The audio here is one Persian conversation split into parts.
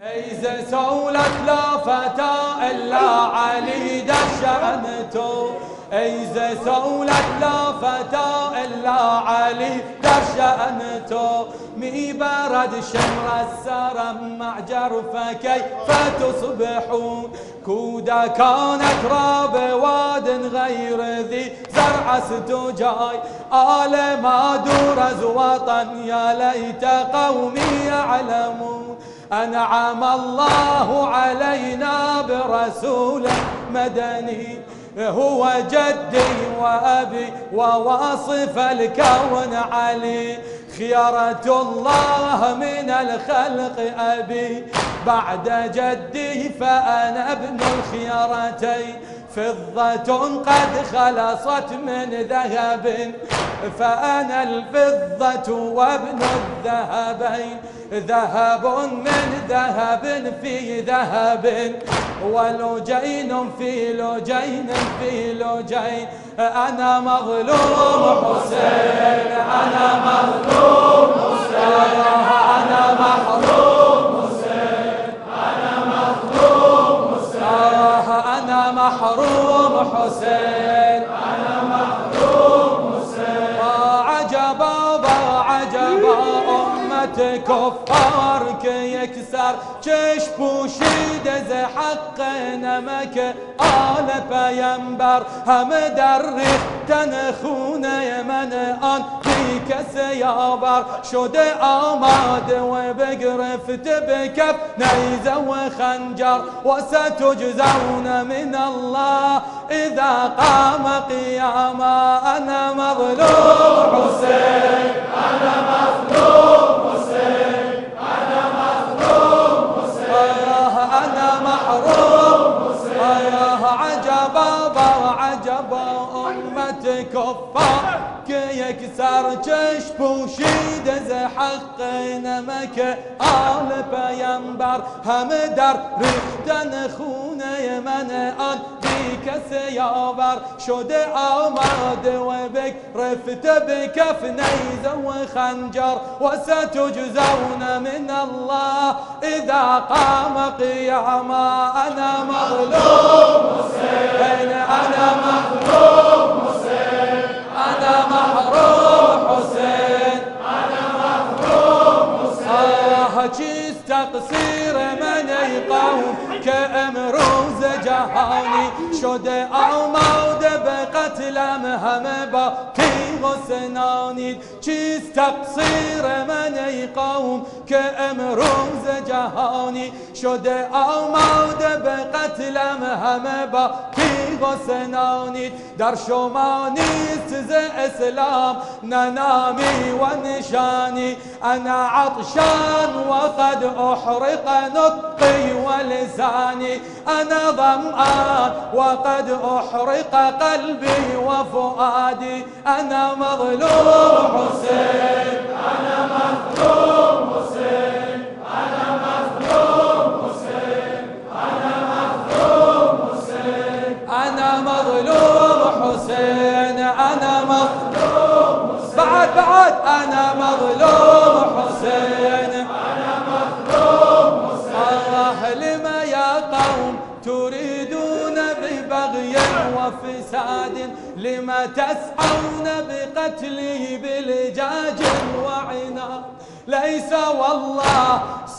إذا سولت لا فتى إلا علي دشأنته، إذا سولت لا فتى إلا علي دشأنته، مي برد شمر السرم مع جرفه كيف تصبحون، كودا كانت راب واد غير ذي زرع ستجاي، آل ما درز وطن يا ليت قومي يعلمون، أنعم الله علينا برسول مدني هو جدي وأبي وواصف الكون علي، خيرة الله من الخلق أبي بعد جدي فأنا ابن الخيرتين، فضة قد خلصت من ذهب فأنا الفضة وابن الذهبين، ذهب من ذهب في ذهب ولجين في لجين في لجين، أنا مظلوم حسين أنا مظلوم حسين أنا محروم حسين أنا مظلوم حسين أنا محروم حسين أنا محروم حسين، عجبا عجبا أمة كفار يكسر چش پوشید ز حق نمک آل پیمبر، همه در ریختن خونه من آن بی کس یاور، شده آماده و بگرفت به کف نیزه و خنجر، و ستجزون من الله اذا قام قیاما، انا مظلوم حسین انا مظلوم حسین انا مظلوم حسین انا محروم حسین، عجبا عجبا امت کفار که یک سر چشم پوشیده ز حق نمک آل پیمبر، همه در ریختن خونه من آن بی کس یاور، شده آماده و بگرفته به کف نیزه و خنجر، و ستجزون من الله اذا قام قیاما، انا مظلوم حسین انا مظلوم حسین انا محروم حسین انا محروم حسین، چیست تقصیر من ای قوم که امروز جهانی شده آماده به قتلم، همه با تیغ و سنانید، چیست تقصیر من ای قوم که امروز جهانی شده آماده به قتلم، همه با تیغ و سنانید، در شما نیست ز اسلام نه نامی و نشانی، انا عطشان وقد احرق نطقي ولساني، انا ظمآن وقد احرق قلبي وفؤادي، انا مظلوم حسين انا مظلوم حسين انا مظلوم حسين انا مظلوم حسين انا مظلوم حسين انا مظلوم حسين بعد انا مظلوم حسين انا مظلوم حسين، لما يا قوم تريدون ببغي وفساد، لما تسعون بقتله بلجاج وعناد، ليس والله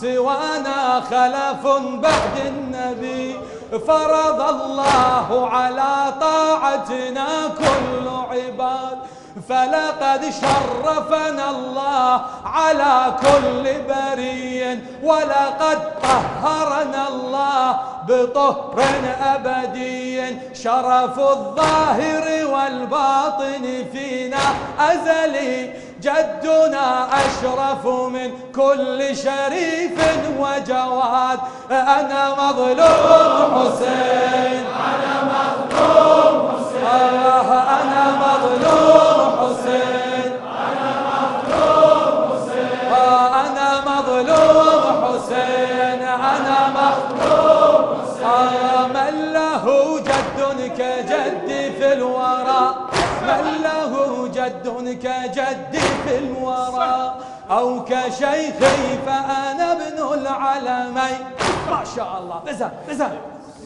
سوانا خلف بعد النبي، فرض الله على طاعتنا كل عباد، فلقد شرفنا الله على كل بري، ولقد طهرنا الله بطهر أبدي، شرف الظاهر والباطن فينا أزلي، جدنا أشرف من كل شريف وجواد، أنا مظلوم حسين أنا مظلوم حسين أنا مظلوم حسين أنا مظلوم حسين أنا مظلوم حسين أنا مظلوم حسين، من له جد كجدي في الورى، من له جد كجدي في الورى، أو كشيخي فأنا ابن العلمين. ما شاء الله. بزن بزن.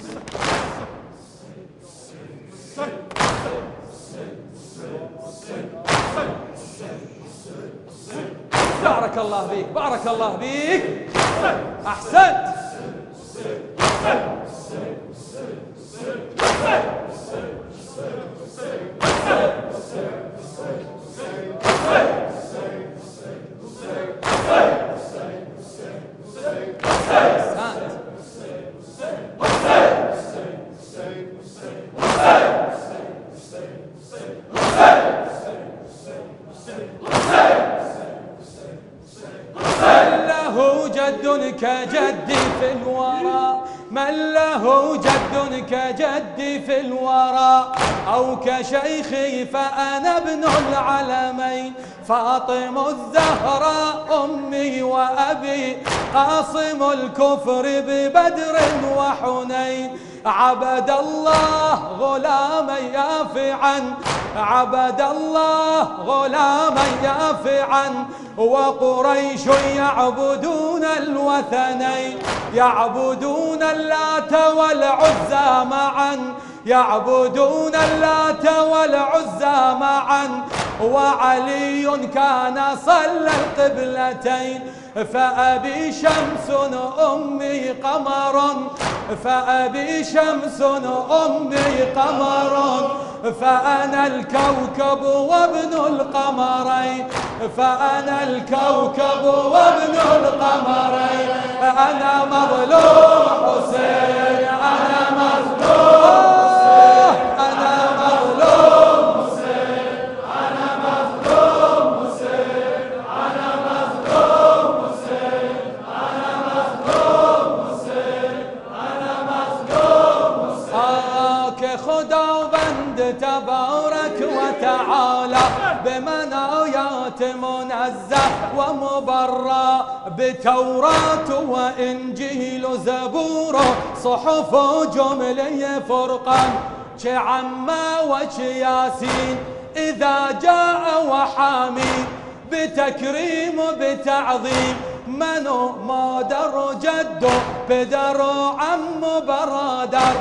بارك الله بيك بارك الله بيك. أحسنت. كجدي في الورى، من له جد كجدي في الورى، أو كشيخي فأنا ابن العلمين. فاطم الزهراء أمي وأبي، قاصم الكفر ببدر وحنين. عبد الله غلاما يافعا، عبد الله غلاما يافعا، وقريش يعبدون الوثنين، يعبدون اللات والعزى معا، يعبدون اللات والعزى معا. وعلي كان صلى القبلتين، فأبي شمس أمي قمر، فأبي شمس أمي قمر، فأنا الكوكب وابن القمرين، فأنا الكوكب وابن القمرين. أنا مظلوم حسين، أنا مظلوم حسين، أنا مظلوم حسين، أنا مظلوم حسين، أنا مظلوم حسين، أنا مظلوم حسين، أنا مظلوم حسين. كخدا بند تبارك وتعالى بمنايات منزه ومبرى، بتوراة وإنجيل زبور صحف جملي فرقان، كعما وكياسين إذا جاء وحامي، بتكريم بتعظيم منو ما در جدو بدر عم برادر.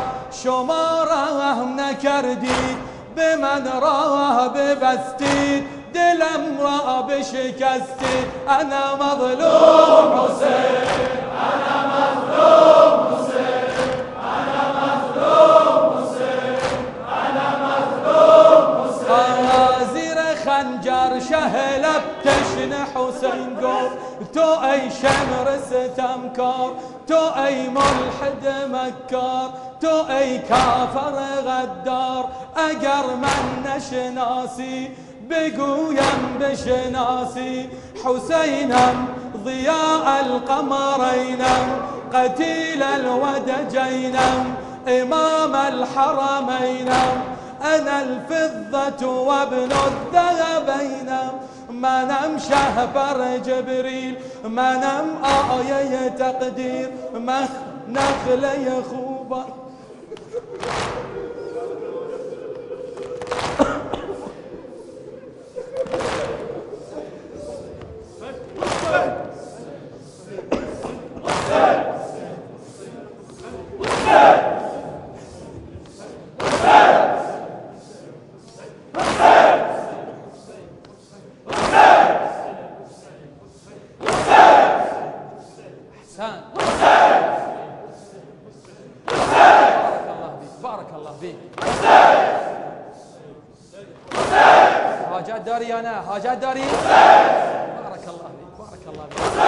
شماره نکردی بمن راه ببستی، دلم را بشکستی. أنا مظلوم حسين، أنا مظلوم حسين، أنا مظلوم حسين، أنا مظلوم حسين. زیر خنجر شهلب تشن حسين قول، تو أي شمر ستمكار، تو أي ملحد مكار، تو أي كافر غدار. اگر من نشناسی بگویم بشناسی، حسینم ضیاء القمرینم، قتیل الودجینم، امام الحرمینم. أنا الفضة وابن الذهبينم، منم شهبر جبريل، منم آية تقدير، نخلة خوبة. بارك الله فيك. حاجات داري أنا، حاجات داري. بارك الله فيك بارك الله فيك.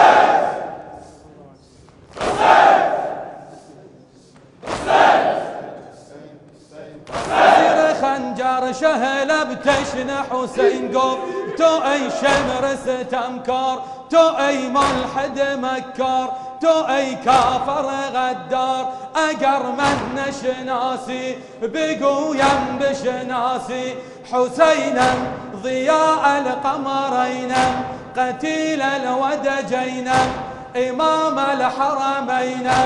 خنجر شهلب تشن حسين قوم، تو أي شمر ستمكار، تو أي ملحد مكار، تو أي كافر غدار. اگر من نشناسی بگویم بشناسی، حسینم ضیاء القمرینم، قتیل الودجینم، امام الحرمینم.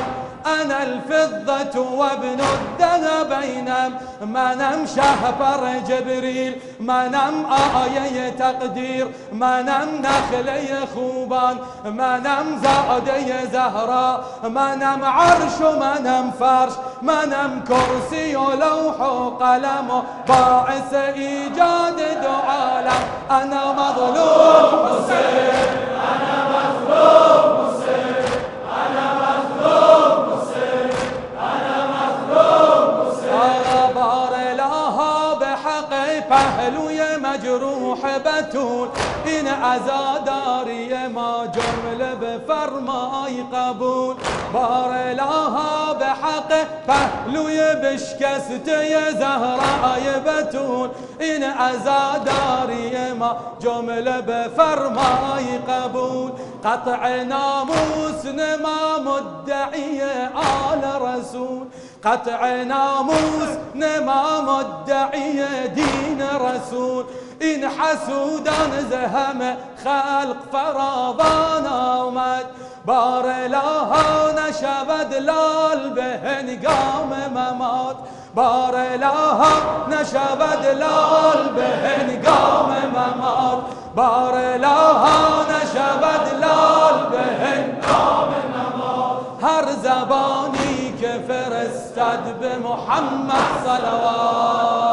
أنا الفضة وابن الذهبين منم شهبر جبريل منم آية تقدير منم نخلي خوبان منم زادي زهراء منم عرش منم فرش منم كرسي ولوح وقلم باعث إيجاد دو عالم أنا مظلوم حسين أنا مظلوم حسين أنا مظلوم حسين أنا مظلوم حسين بار لها بحق پهلوی مجروح بتول این عزاداری ما جمله بفرمای قبول بار لها بحق پهلوی بشکسته زهرای بتول این عزاداری ما جمله بفرمای قبول قطع ناموس نما مدعی آل رسول قطع ناموس نما مدعی دین رسول این حسودان زهم خلق فراوان آمد بار لها نشود لال به هنگام ممات بار لها نشود لال به هنگام ممات بار لها نشود لال به هنگام ممات هر زبانی که فرستد به محمد صلوات